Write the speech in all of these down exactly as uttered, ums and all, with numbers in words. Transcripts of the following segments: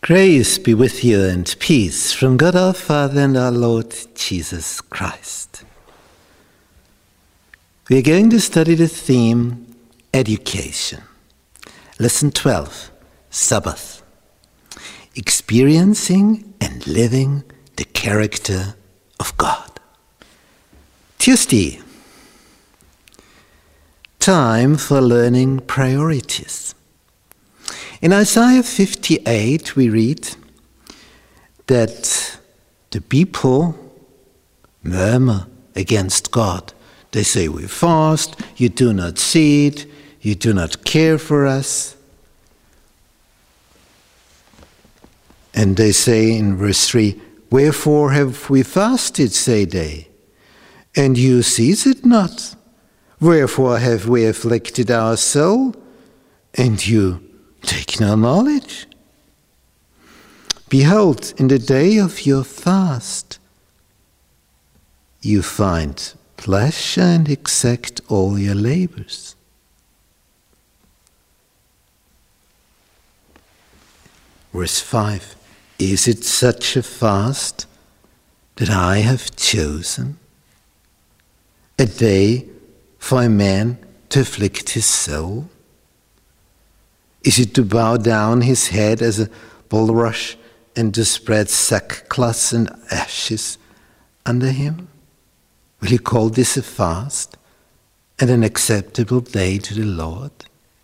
Grace be with you and peace from God our Father and our Lord Jesus Christ. We are going to study the theme, education. Lesson twelve, Sabbath. Experiencing and living the character of God. Tuesday. Time for learning priorities. In Isaiah fifty-eight, we read that the people murmur against God. They say, we fast, you do not see it, you do not care for us. And they say in verse three, wherefore have we fasted, say they, and you sees it not? Wherefore have we afflicted our soul, and you take no knowledge? Behold, in the day of your fast, you find pleasure and exact all your labors. Verse five, is it such a fast that I have chosen? A day for a man to afflict his soul? Is it to bow down his head as a bulrush and to spread sackcloth and ashes under him? Will you call this a fast and an acceptable day to the Lord?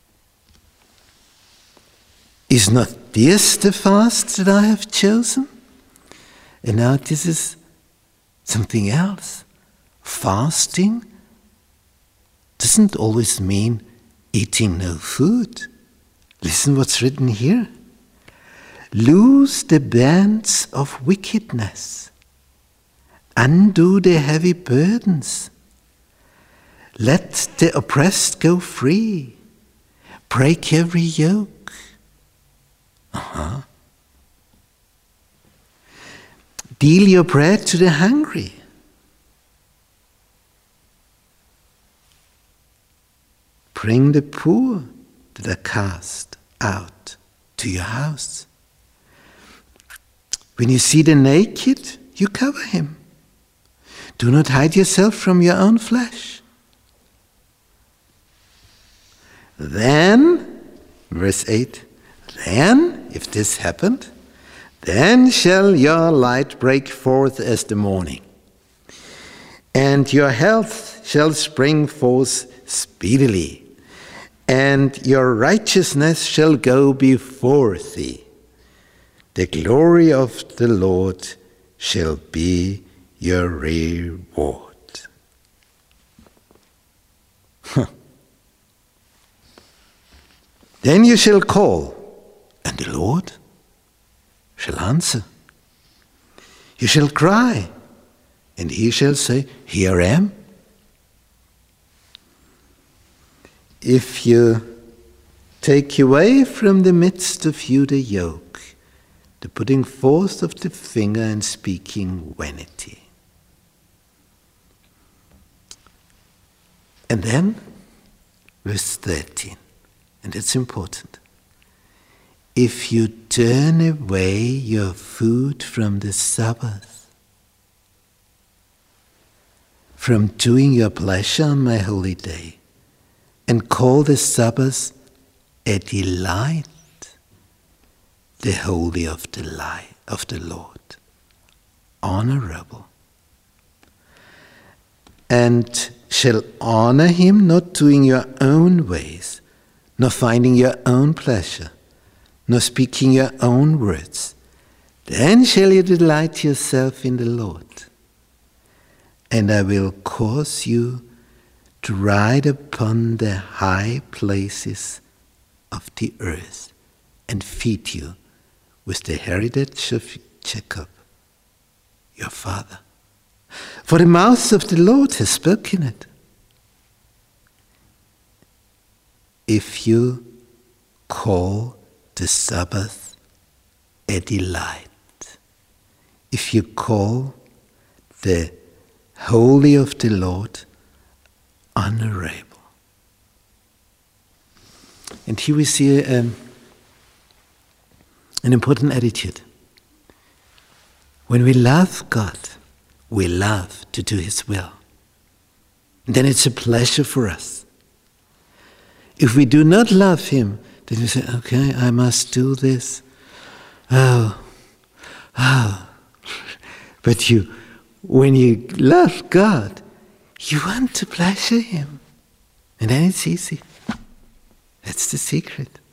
Is not this the fast that I have chosen? And now this is something else. Fasting doesn't always mean eating no food. Listen what's written here. Loose the bands of wickedness. Undo the heavy burdens. Let the oppressed go free. Break every yoke. Uh-huh. Deal your bread to the hungry. Bring the poor that are cast out to your house. When you see the naked, you cover him. Do not hide yourself from your own flesh. Then, verse eight, then, if this happened, then shall your light break forth as the morning, and your health shall spring forth speedily, and your righteousness shall go before thee. The glory of the Lord shall be your reward. Huh. Then you shall call, and the Lord shall answer. You shall cry, and he shall say, here I am. If you take away from the midst of you the yoke, the putting forth of the finger and speaking vanity. And then, verse thirteen, and it's important. If you turn away your food from the Sabbath, from doing your pleasure on my holy day, and call the Sabbath a delight, the holy of the light of the Lord, honorable, and shall honor him, not doing your own ways, nor finding your own pleasure, nor speaking your own words, then shall you delight yourself in the Lord, and I will cause you to ride upon the high places of the earth and feed you with the heritage of Jacob, your father. For the mouth of the Lord has spoken it. If you call the Sabbath a delight, if you call the holy of the Lord honorable. And here we see a, an important attitude. When we love God, we love to do His will. And then it's a pleasure for us. If we do not love Him, then we say, okay, I must do this. Oh, oh. But you, when you love God, you want to pleasure Him. And then it's easy. That's the secret.